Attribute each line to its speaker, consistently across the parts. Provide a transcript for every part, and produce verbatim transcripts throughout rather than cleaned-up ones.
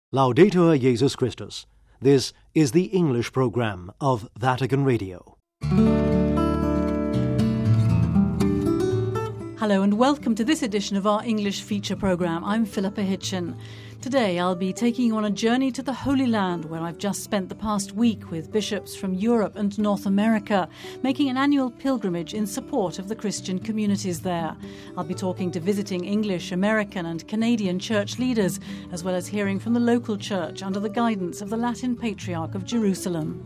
Speaker 1: Laudetur Jesus Christus. This is the English program of Vatican Radio.
Speaker 2: Hello and welcome to this edition of our English feature programme. I'm Philippa Hitchin. Today I'll be taking you on a journey to the Holy Land, where I've just spent the past week with bishops from Europe and North America, making an annual pilgrimage in support of the Christian communities there. I'll be talking to visiting English, American and Canadian church leaders, as well as hearing from the local church under the guidance of the Latin Patriarch of Jerusalem.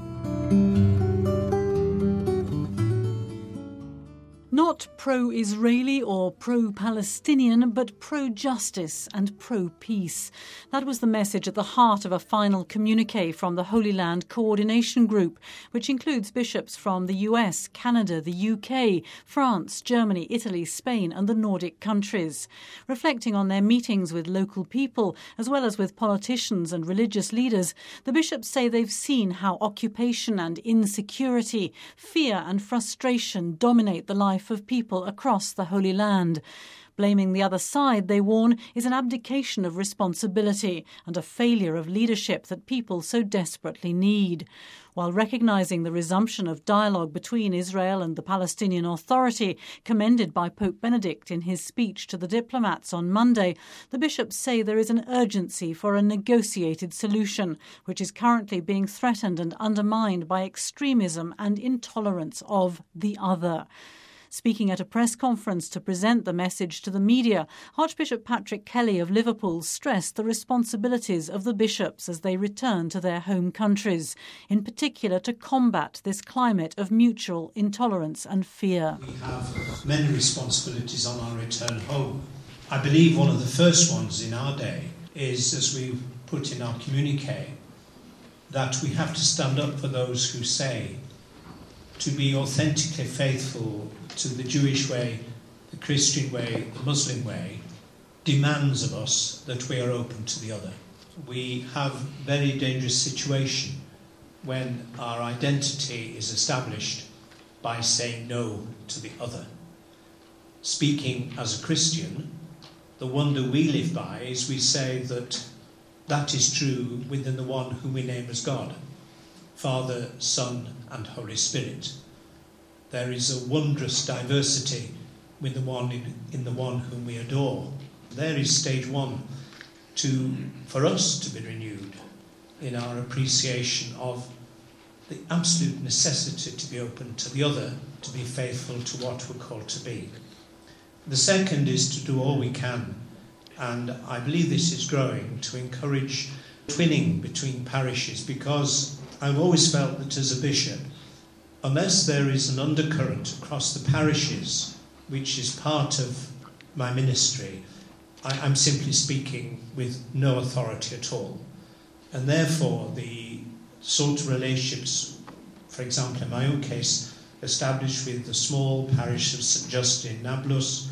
Speaker 2: Not pro-Israeli or pro-Palestinian, but pro-justice and pro-peace. That was the message at the heart of a final communiqué from the Holy Land Coordination Group, which includes bishops from the U S, Canada, the U K, France, Germany, Italy, Spain and the Nordic countries. Reflecting on their meetings with local people, as well as with politicians and religious leaders, the bishops say they've seen how occupation and insecurity, fear and frustration dominate the life of people across the Holy Land. Blaming the other side, they warn, is an abdication of responsibility and a failure of leadership that people so desperately need. While recognising the resumption of dialogue between Israel and the Palestinian Authority, commended by Pope Benedict in his speech to the diplomats on Monday, the bishops say there is an urgency for a negotiated solution, which is currently being threatened and undermined by extremism and intolerance of the other. Speaking at a press conference to present the message to the media, Archbishop Patrick Kelly of Liverpool stressed the responsibilities of the bishops as they return to their home countries, in particular to combat this climate of mutual intolerance and fear.
Speaker 3: We have many responsibilities on our return home. I believe one of the first ones in our day is, as we put in our communiqué, that we have to stand up for those who say to be authentically faithful to the Jewish way, the Christian way, the Muslim way, demands of us that we are open to the other. We have a very dangerous situation when our identity is established by saying no to the other. Speaking as a Christian, the wonder we live by is we say that that is true within the one whom we name as God, Father, Son and Holy Spirit. There is a wondrous diversity with the one in, in the one whom we adore. There is stage one to for us to be renewed in our appreciation of the absolute necessity to be open to the other, to be faithful to what we're called to be. The second is to do all we can, and I believe this is growing, to encourage twinning between parishes, because I've always felt that as a bishop, unless there is an undercurrent across the parishes, which is part of my ministry, I, I'm simply speaking with no authority at all. And therefore, the sort of relationships, for example, in my own case, established with the small parish of Saint Justin in Nablus,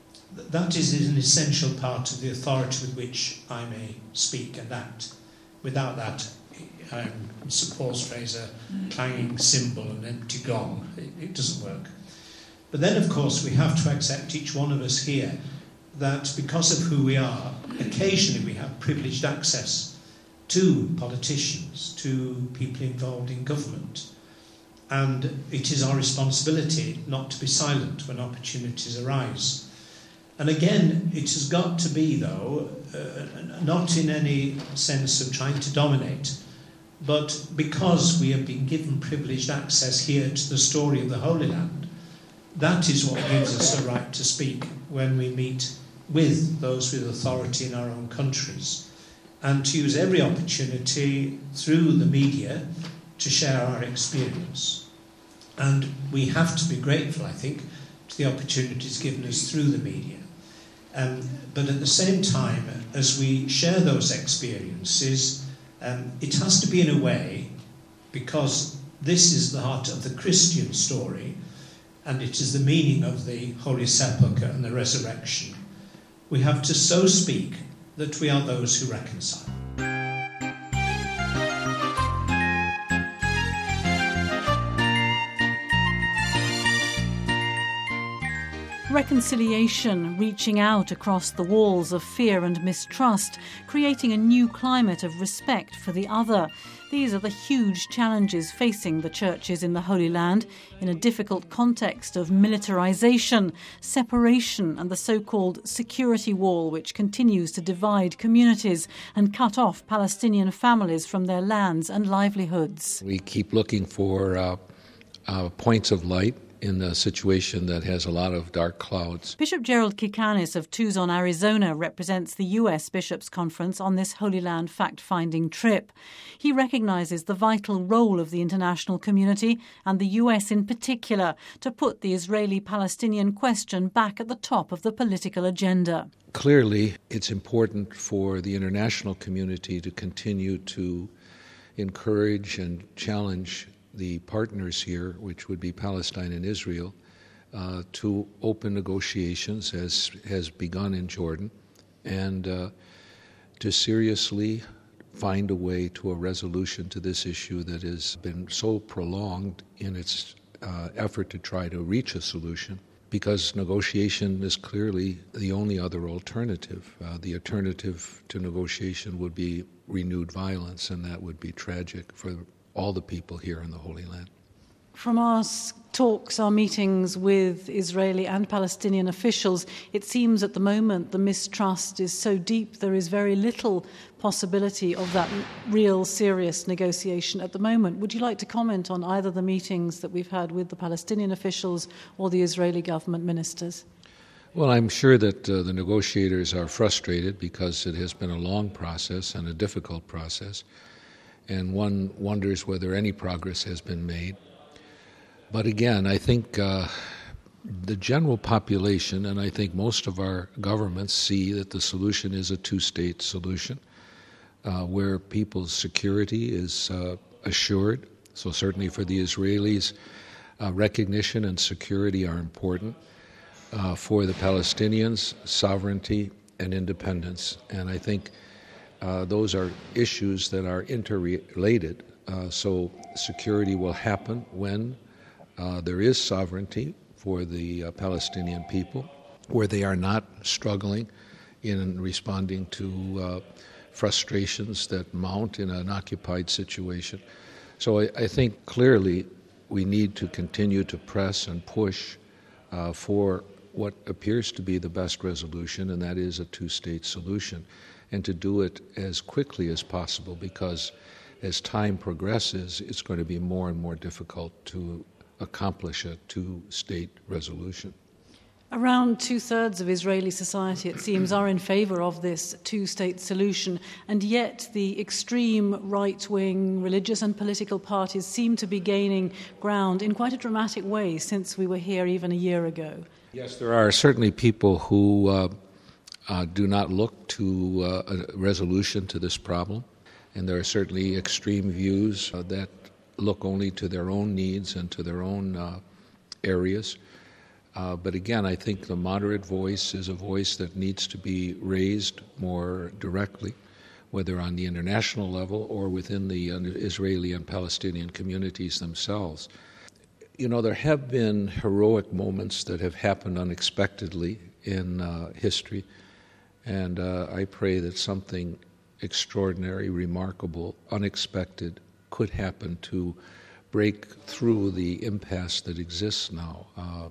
Speaker 3: that is an essential part of the authority with which I may speak and act. Without that, Um, Sir Paul's phrase, a clanging cymbal and empty gong. It, it doesn't work. But then, of course, we have to accept, each one of us here, that because of who we are, occasionally we have privileged access to politicians, to people involved in government. And it is our responsibility not to be silent when opportunities arise. And again, it has got to be, though, uh, not in any sense of trying to dominate, but because we have been given privileged access here to the story of the Holy Land, that is what gives us a right to speak when we meet with those with authority in our own countries, and to use every opportunity through the media to share our experience. And we have to be grateful, I think, to the opportunities given us through the media. Um, but at the same time, as we share those experiences, Um, it has to be in a way, because this is the heart of the Christian story, and it is the meaning of the Holy Sepulchre and the resurrection. We have to so speak that we are those who reconcile.
Speaker 2: Reconciliation reaching out across the walls of fear and mistrust, creating a new climate of respect for the other. These are the huge challenges facing the churches in the Holy Land in a difficult context of militarisation, separation and the so-called security wall which continues to divide communities and cut off Palestinian families from their lands and livelihoods.
Speaker 4: We keep looking for uh, uh, points of light in a situation that has a lot of dark clouds.
Speaker 2: Bishop Gerald Kikanis of Tucson, Arizona, represents the U S Bishops' Conference on this Holy Land fact-finding trip. He recognises the vital role of the international community, and the U S in particular, to put the Israeli-Palestinian question back at the top of the political agenda.
Speaker 4: Clearly, it's important for the international community to continue to encourage and challenge the partners here, which would be Palestine and Israel, uh, to open negotiations, as has begun in Jordan, and uh, to seriously find a way to a resolution to this issue that has been so prolonged in its uh, effort to try to reach a solution, because negotiation is clearly the only other alternative. Uh, the alternative to negotiation would be renewed violence, and that would be tragic for all the people here in the Holy Land.
Speaker 2: From our talks, our meetings with Israeli and Palestinian officials, it seems at the moment the mistrust is so deep there is very little possibility of that real serious negotiation at the moment. Would you like to comment on either the meetings that we've had with the Palestinian officials or the Israeli government ministers?
Speaker 4: Well, I'm sure that uh, the negotiators are frustrated because it has been a long process and a difficult process, and one wonders whether any progress has been made. But again, I think uh, the general population, and I think most of our governments, see that the solution is a two-state solution uh, where people's security is uh, assured. So certainly for the Israelis, uh, recognition and security are important. Uh, for the Palestinians, sovereignty and independence. And I think uh, those are issues that are interrelated. Uh, so security will happen when uh, there is sovereignty for the uh, Palestinian people, where they are not struggling in responding to uh, frustrations that mount in an occupied situation. So I, I think clearly we need to continue to press and push uh, for what appears to be the best resolution, and that is a two-state solution, and to do it as quickly as possible, because as time progresses, it's going to be more and more difficult to accomplish a two-state resolution.
Speaker 2: Around two-thirds of Israeli society, it seems, are in favour of this two-state solution, and yet the extreme right-wing religious and political parties seem to be gaining ground in quite a dramatic way since we were here even a year ago.
Speaker 4: Yes, there are certainly people who uh, uh, do not look to uh, a resolution to this problem, and there are certainly extreme views uh, that look only to their own needs and to their own uh, areas. Uh, but again, I think the moderate voice is a voice that needs to be raised more directly, whether on the international level or within the uh, Israeli and Palestinian communities themselves. You know, there have been heroic moments that have happened unexpectedly in uh, history, and uh, I pray that something extraordinary, remarkable, unexpected could happen to break through the impasse that exists now. Uh,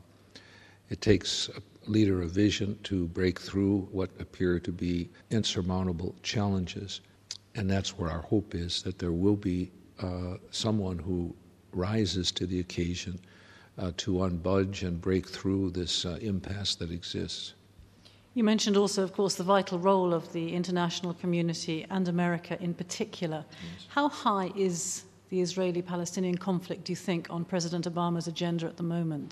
Speaker 4: it takes a leader of vision to break through what appear to be insurmountable challenges, and that's where our hope is, that there will be uh, someone who rises to the occasion uh, to unbudge and break through this uh, impasse that exists.
Speaker 2: You mentioned also, of course, the vital role of the international community and America in particular. Yes. How high is the Israeli-Palestinian conflict, do you think, on President Obama's agenda at the moment?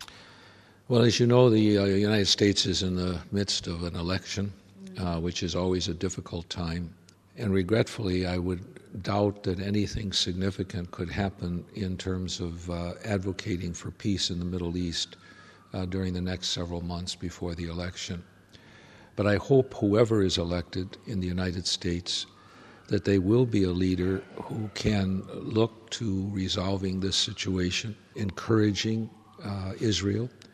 Speaker 4: Well, as you know, the uh, United States is in the midst of an election, uh, which is always a difficult time. And regretfully, I would doubt that anything significant could happen in terms of uh, advocating for peace in the Middle East uh, during the next several months before the election. But I hope whoever is elected in the United States, that they will be a leader who can look to resolving this situation, encouraging uh, Israel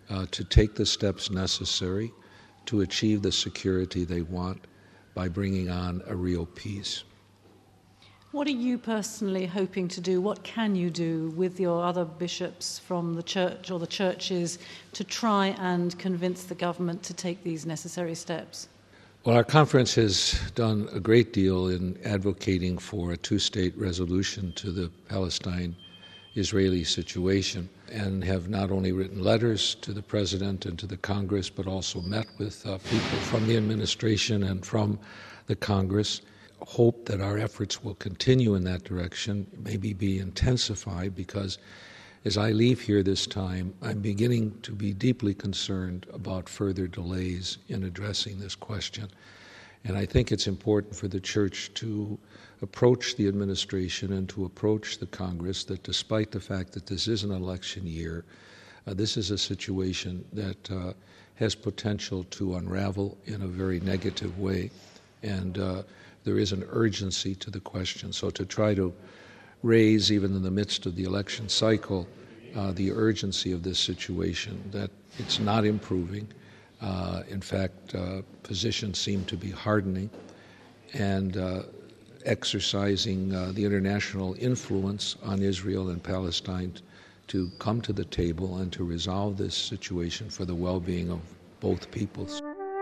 Speaker 4: uh, to take the steps necessary to achieve the security they want by bringing on a real peace.
Speaker 2: What are you personally hoping to do? What can you do with your other bishops from the church or the churches to try and convince the government to take these necessary steps?
Speaker 4: Well, our conference has done a great deal in advocating for a two-state resolution to the Palestine-Israeli situation, and have not only written letters to the President and to the Congress, but also met with uh, people from the administration and from the Congress. Hope that our efforts will continue in that direction, maybe be intensified, because as I leave here this time, I'm beginning to be deeply concerned about further delays in addressing this question. And I think it's important for the Church to approach the administration and to approach the Congress that despite the fact that this is an election year, uh, this is a situation that uh, has potential to unravel in a very negative way. And uh, there is an urgency to the question. So to try to raise, even in the midst of the election cycle, uh, the urgency of this situation, that it's not improving. Uh, in fact, uh, positions seem to be hardening, and uh, exercising uh, the international influence on Israel and Palestine to come to the table and to resolve this situation for the well-being of both peoples.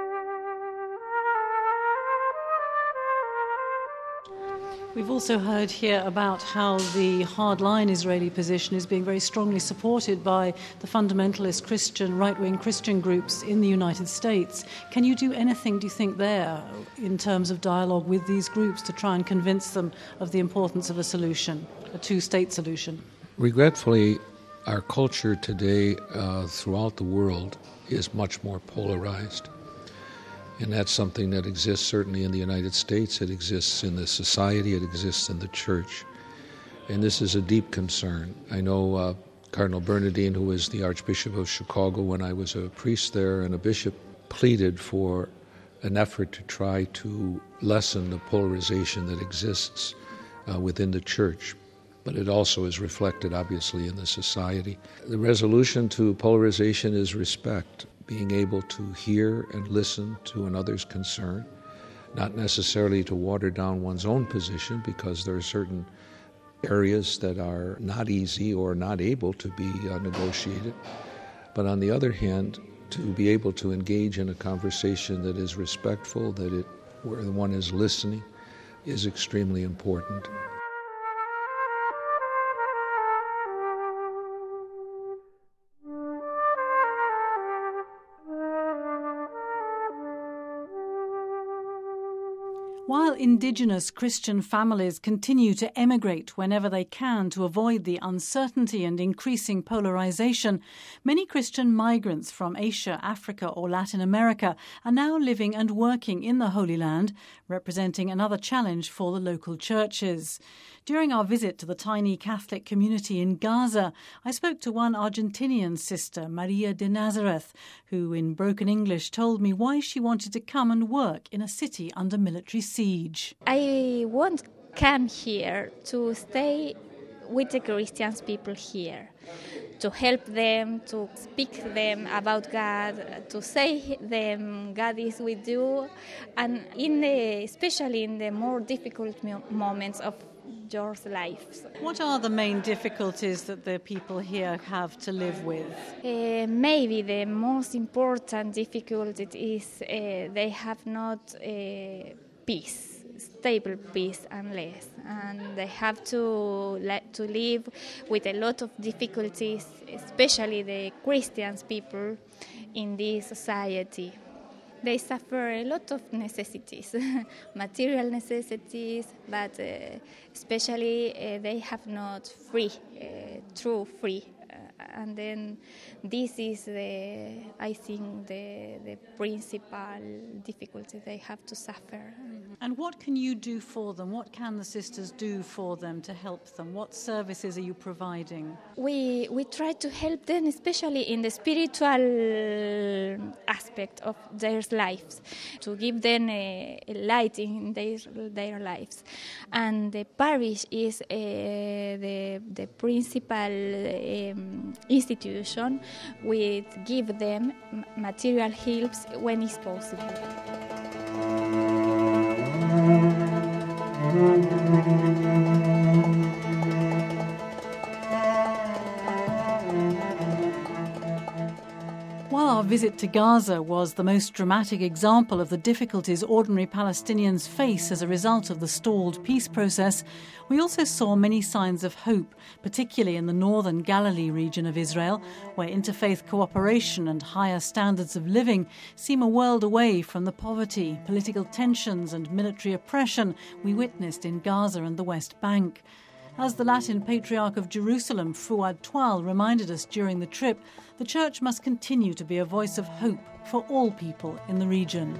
Speaker 2: We've also heard here about how the hardline Israeli position is being very strongly supported by the fundamentalist Christian, right-wing Christian groups in the United States. Can you do anything, do you think, there in terms of dialogue with these groups to try and convince them of the importance of a solution, a two-state solution?
Speaker 4: Regretfully, our culture today uh, throughout the world is much more polarized. And that's something that exists certainly in the United States. It exists in the society. It exists in the church. And this is a deep concern. I know uh, Cardinal Bernardin, who was the Archbishop of Chicago when I was a priest there and a bishop, pleaded for an effort to try to lessen the polarization that exists uh, within the church. But it also is reflected, obviously, in the society. The resolution to polarization is respect. Being able to hear and listen to another's concern, not necessarily to water down one's own position, because there are certain areas that are not easy or not able to be uh, negotiated. But on the other hand, to be able to engage in a conversation that is respectful, that it, where one is listening, is extremely important.
Speaker 2: While indigenous Christian families continue to emigrate whenever they can to avoid the uncertainty and increasing polarization, many Christian migrants from Asia, Africa or Latin America are now living and working in the Holy Land, representing another challenge for the local churches. During our visit to the tiny Catholic community in Gaza, I spoke to one Argentinian sister, Maria de Nazareth, who in broken English told me why she wanted to come and work in a city under military siege.
Speaker 5: I want to come here to stay with the Christian people here, to help them, to speak to them about God, to say them God is with you, and in the, especially in the more difficult moments of your life.
Speaker 2: What are the main difficulties that the people here have to live with?
Speaker 5: Uh, maybe the most important difficulty is uh, they have not uh, peace, stable peace unless, and they have to let to live with a lot of difficulties, especially the Christian people in this society. They suffer a lot of necessities, material necessities, but uh, especially uh, they have not free, uh, true free. Uh, and then this is, the, I think, the, the principal difficulty they have to suffer.
Speaker 2: Mm-hmm. And what can you do for them? What can the sisters do for them to help them? What services are you providing?
Speaker 5: We we try to help them, especially in the spiritual aspect of their lives, to give them a, a light in their their lives. And the parish is uh, the the principal um, institution. We give them material helps when it's possible.
Speaker 2: While our visit to Gaza was the most dramatic example of the difficulties ordinary Palestinians face as a result of the stalled peace process, we also saw many signs of hope, particularly in the northern Galilee region of Israel, where interfaith cooperation and higher standards of living seem a world away from the poverty, political tensions and military oppression we witnessed in Gaza and the West Bank. As the Latin Patriarch of Jerusalem, Fouad Toual, reminded us during the trip, the Church must continue to be a voice of hope for all people in the region.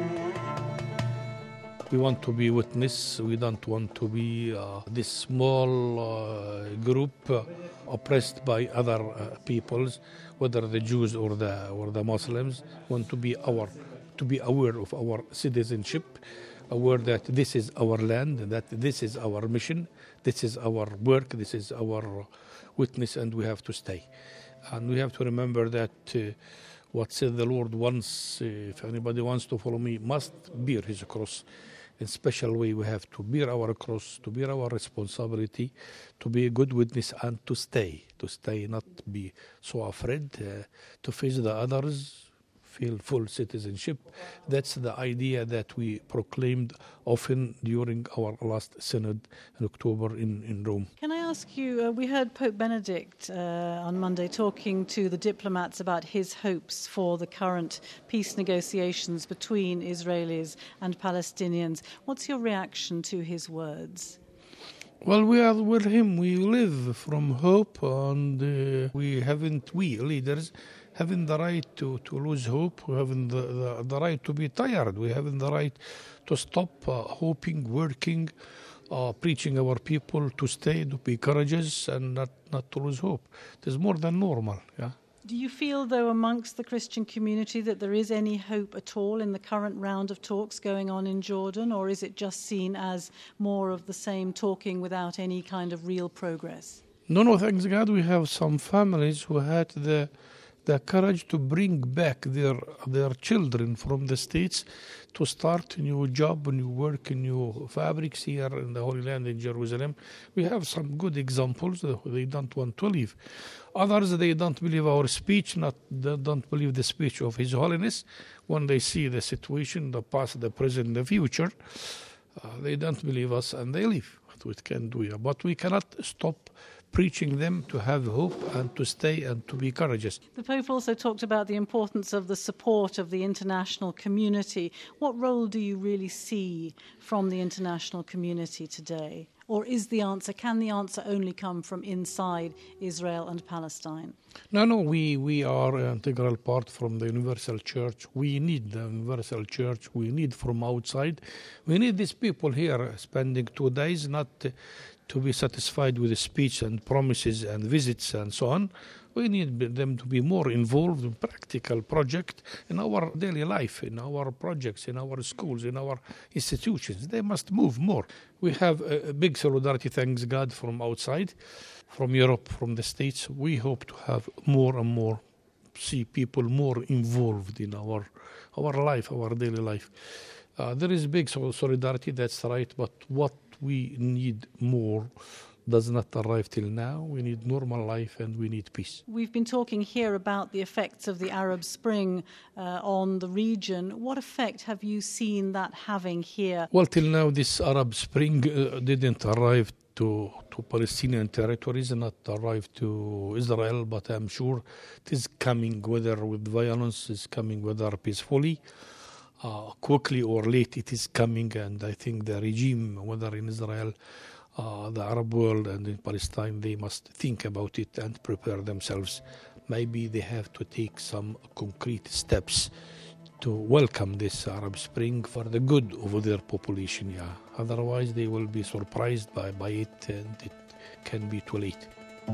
Speaker 6: We want to be witness. We don't want to be uh, this small uh, group uh, oppressed by other uh, peoples, whether the Jews or the or the Muslims. We want to be our to be aware of our citizenship, aware that this is our land, that this is our mission, this is our work, this is our witness, and we have to stay. And we have to remember that uh, what said the Lord once, uh, if anybody wants to follow me, must bear his cross. In special way, we have to bear our cross, to bear our responsibility, to be a good witness and to stay, to stay, not be so afraid, uh, to face the others, feel full citizenship. That's the idea that we proclaimed often during our last synod in October in, in Rome.
Speaker 2: Can I ask you, uh, we heard Pope Benedict uh, on Monday talking to the diplomats about his hopes for the current peace negotiations between Israelis and Palestinians. What's your reaction to his words?
Speaker 6: Well, we are with him. We live from hope, and uh, we haven't, we leaders, having the right to, to lose hope, we having the, the, the right to be tired, we having the right to stop uh, hoping, working, uh, preaching our people to stay, to be courageous, and not, not to lose hope. It is more than normal, yeah.
Speaker 2: Do you feel, though, amongst the Christian community that there is any hope at all in the current round of talks going on in Jordan, or is it just seen as more of the same talking without any kind of real progress?
Speaker 6: No, no, thanks God, we have some families who had the the courage to bring back their their children from the States to start a new job, new work, new fabrics here in the Holy Land in Jerusalem. We have some good examples. They don't want to leave. Others, they don't believe our speech, not they don't believe the speech of His Holiness. When they see the situation, the past, the present, the future, uh, they don't believe us and they leave. What we can do, but we cannot stop preaching them to have hope and to stay and to be courageous.
Speaker 2: The Pope also talked about the importance of the support of the international community. What role do you really see from the international community today? Or is the answer, can the answer only come from inside Israel and Palestine?
Speaker 6: No, no, we, we are an integral part from the Universal Church. We need the Universal Church. We need from outside. We need these people here spending two days, not uh, to be satisfied with the speech and promises and visits and so on. We need them to be more involved in practical projects in our daily life, in our projects, in our schools, in our institutions. They must move more. We have a, a big solidarity, thanks God, from outside, from Europe, from the States. We hope to have more and more, see people more involved in our our life, our daily life. Uh, there is big solidarity, that's right, but what we need more does not arrive till now. We need normal life and we need peace.
Speaker 2: We've been talking here about the effects of the Arab Spring uh, on the region. What effect have you seen that having here?
Speaker 6: Well, till now this Arab Spring uh, didn't arrive to, to Palestinian territories and not arrive to Israel, but I'm sure it is coming, whether with violence, it's coming whether peacefully. Uh, quickly or late it is coming, and I think the regime, whether in Israel, uh, the Arab world and in Palestine, they must think about it and prepare themselves. Maybe they have to take some concrete steps to welcome this Arab Spring for the good of their population. Yeah, otherwise they will be surprised by, by it, and it can be too late.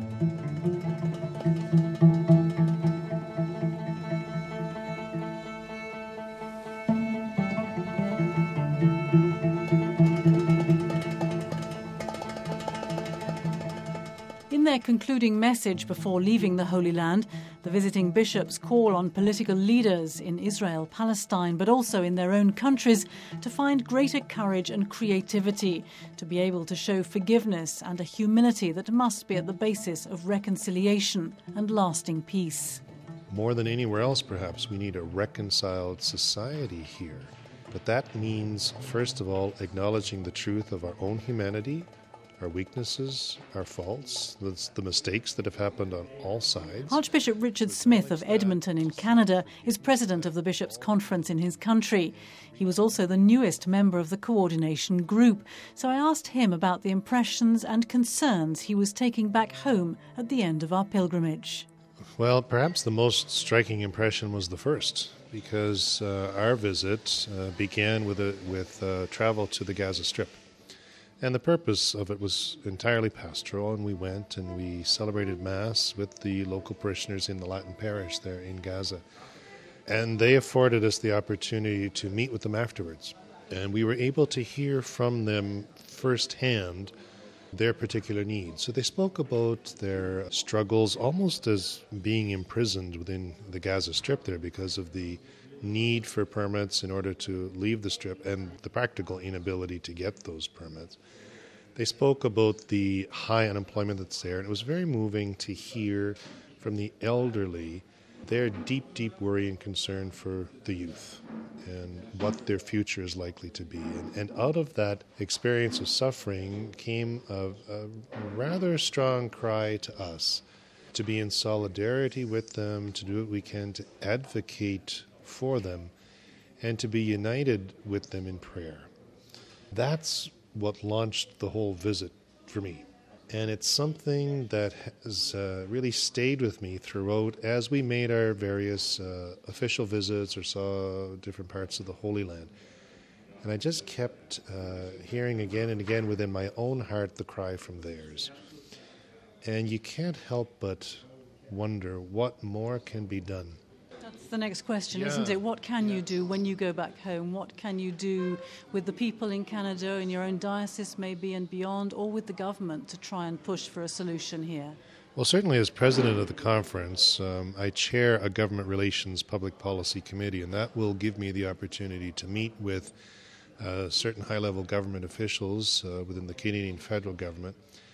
Speaker 2: In their concluding message before leaving the Holy Land, the visiting bishops call on political leaders in Israel, Palestine, but also in their own countries to find greater courage and creativity, to be able to show forgiveness and a humility that must be at the basis of reconciliation and lasting peace.
Speaker 7: More than anywhere else, perhaps, we need a reconciled society here. But that means, first of all, acknowledging the truth of our own humanity, our weaknesses, our faults, the, the mistakes that have happened on all sides.
Speaker 2: Archbishop Richard Smith of Edmonton in Canada is president of the Bishops' Conference in his country. He was also the newest member of the coordination group, so I asked him about the impressions and concerns he was taking back home at the end of our pilgrimage.
Speaker 7: Well, perhaps the most striking impression was the first, because uh, our visit uh, began with, a, with uh, travel to the Gaza Strip. And the purpose of it was entirely pastoral, and we went and we celebrated Mass with the local parishioners in the Latin parish there in Gaza. And they afforded us the opportunity to meet with them afterwards. And we were able to hear from them firsthand their particular needs. So they spoke about their struggles almost as being imprisoned within the Gaza Strip there because of the need for permits in order to leave the Strip and the practical inability to get those permits. They spoke about the high unemployment that's there, and it was very moving to hear from the elderly their deep, deep worry and concern for the youth and what their future is likely to be. And, and out of that experience of suffering came a, a rather strong cry to us to be in solidarity with them, to do what we can to advocate for them, and to be united with them in prayer. That's what launched the whole visit for me. And it's something that has uh, really stayed with me throughout as we made our various uh, official visits or saw different parts of the Holy Land. And I just kept uh, hearing again and again within my own heart the cry from theirs. And you can't help but wonder what more can be done.
Speaker 2: That's the next question,
Speaker 7: Yeah.
Speaker 2: isn't it? What can you do when you go back home? What can you do with the people in Canada, in your own diocese maybe and beyond, or with the government to try and push for a solution here?
Speaker 7: Well, certainly as president of the conference, um, I chair a government relations public policy committee, and that will give me the opportunity to meet with uh, certain high-level government officials uh, within the Canadian federal government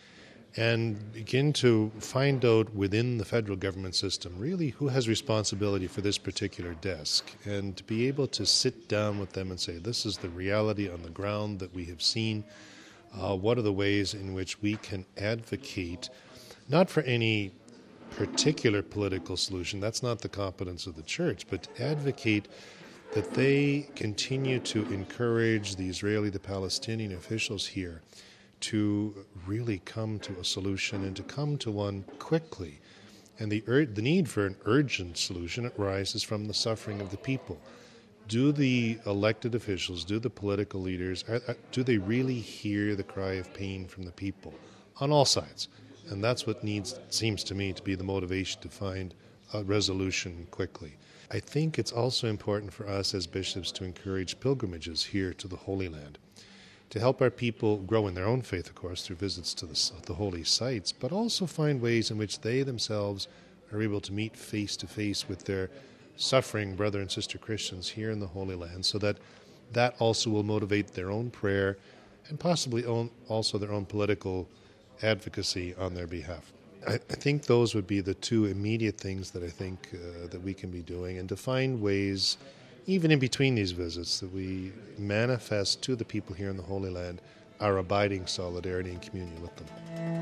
Speaker 7: and begin to find out within the federal government system really who has responsibility for this particular desk, and to be able to sit down with them and say, this is the reality on the ground that we have seen. Uh, what are the ways in which we can advocate, not for any particular political solution, that's not the competence of the church, but to advocate that they continue to encourage the Israeli, the Palestinian officials here to really come to a solution and to come to one quickly. And the ur- the need for an urgent solution arises from the suffering of the people. Do the elected officials, do the political leaders, are, are, do they really hear the cry of pain from the people on all sides? And that's what needs, seems to me, to be the motivation to find a resolution quickly. I think it's also important for us as bishops to encourage pilgrimages here to the Holy Land, to help our people grow in their own faith, of course, through visits to the, the holy sites, but also find ways in which they themselves are able to meet face-to-face with their suffering brother and sister Christians here in the Holy Land, so that that also will motivate their own prayer and possibly own, also their own political advocacy on their behalf. I, I think those would be the two immediate things that I think uh, that we can be doing, and to find ways even in between these visits, that we manifest to the people here in the Holy Land our abiding solidarity and communion with them.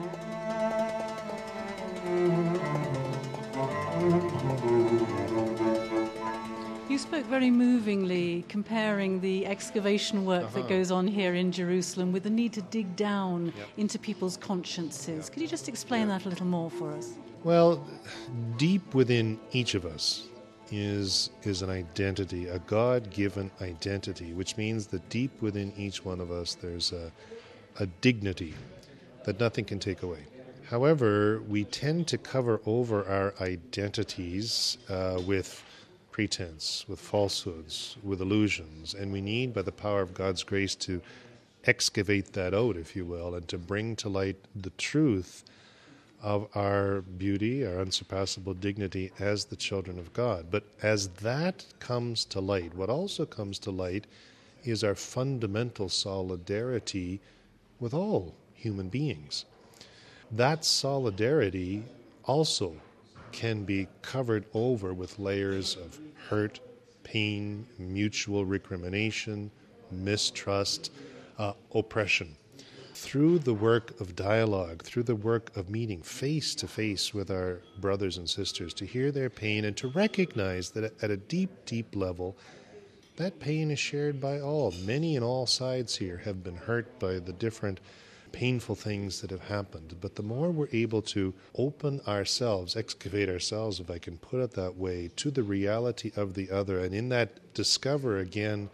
Speaker 2: You spoke very movingly comparing the excavation work uh-huh. that goes on here in Jerusalem with the need to dig down yep. into people's consciences. Yep. Could you just explain yep. that a little more for us?
Speaker 7: Well, deep within each of us is, is an identity, a God-given identity, which means that deep within each one of us there's a, a dignity that nothing can take away. However, we tend to cover over our identities uh, with pretense, with falsehoods, with illusions, and we need, by the power of God's grace, to excavate that out, if you will, and to bring to light the truth of our beauty, our unsurpassable dignity as the children of God. But as that comes to light, what also comes to light is our fundamental solidarity with all human beings. That solidarity also can be covered over with layers of hurt, pain, mutual recrimination, mistrust, uh, oppression. Through the work of dialogue, through the work of meeting face to face with our brothers and sisters, to hear their pain and to recognize that at a deep, deep level, that pain is shared by all. Many and all sides here have been hurt by the different painful things that have happened. But the more we're able to open ourselves, excavate ourselves, if I can put it that way, to the reality of the other, and in that discover again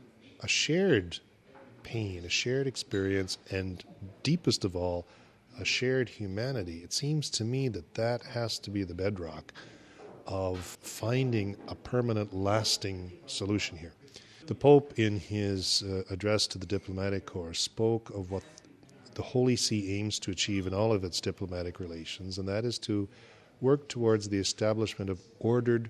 Speaker 7: a shared pain, a shared experience, and deepest of all, a shared humanity, it seems to me that that has to be the bedrock of finding a permanent, lasting solution here. The Pope, in his uh, address to the diplomatic corps, spoke of what the Holy See aims to achieve in all of its diplomatic relations, and that is to work towards the establishment of ordered,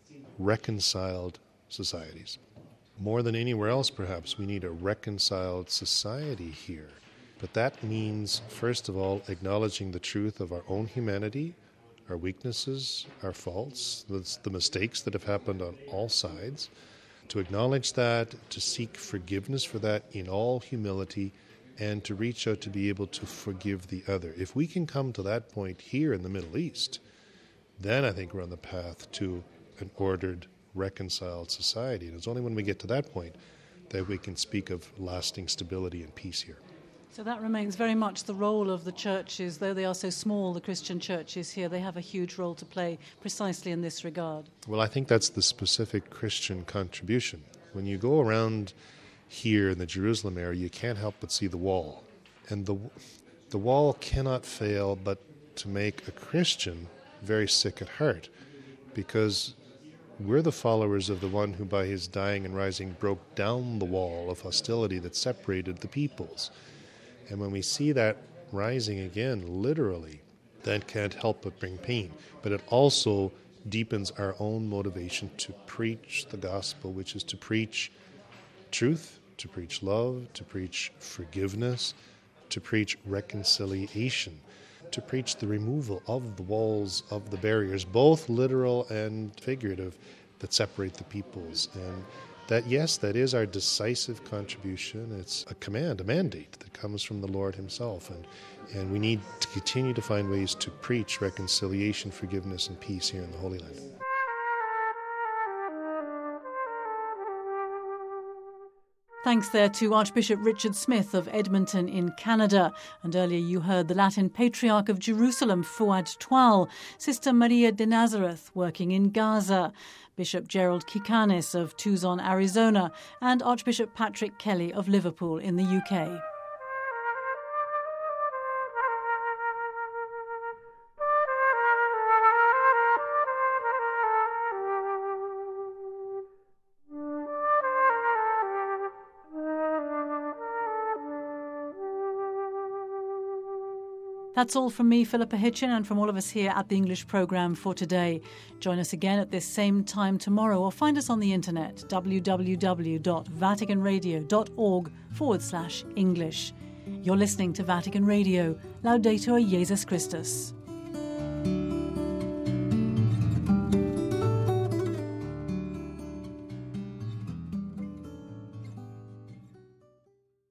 Speaker 7: reconciled societies. More than anywhere else, perhaps, we need a reconciled society here. But that means, first of all, acknowledging the truth of our own humanity, our weaknesses, our faults, the mistakes that have happened on all sides, to acknowledge that, to seek forgiveness for that in all humility, and to reach out to be able to forgive the other. If we can come to that point here in the Middle East, then I think we're on the path to an ordered, reconciled society. And it's only when we get to that point that we can speak of lasting stability and peace here.
Speaker 2: So that remains very much the role of the churches. Though they are so small, the Christian churches here, they have a huge role to play precisely in this regard.
Speaker 7: Well, I think that's the specific Christian contribution. When you go around here in the Jerusalem area, you can't help but see the wall. And the, the wall cannot fail but to make a Christian very sick at heart, because we're the followers of the one who by his dying and rising broke down the wall of hostility that separated the peoples. And when we see that rising again, literally, that can't help but bring pain. But it also deepens our own motivation to preach the gospel, which is to preach truth, to preach love, to preach forgiveness, to preach reconciliation, to preach the removal of the walls, of the barriers, both literal and figurative, that separate the peoples. And that, yes, that is our decisive contribution. It's a command, a mandate that comes from the Lord himself. And, and we need to continue to find ways to preach reconciliation, forgiveness, and peace here in the Holy Land.
Speaker 2: Thanks there to Archbishop Richard Smith of Edmonton in Canada. And earlier you heard the Latin Patriarch of Jerusalem, Fouad Toual, Sister Maria de Nazareth, working in Gaza, Bishop Gerald Kikanis of Tucson, Arizona, and Archbishop Patrick Kelly of Liverpool in the U K. That's all from me, Philippa Hitchin, and from all of us here at the English programme for today. Join us again at this same time tomorrow, or find us on the internet, www.vaticanradio.org forward slash English. You're listening to Vatican Radio. Laudetur Jesus Christus.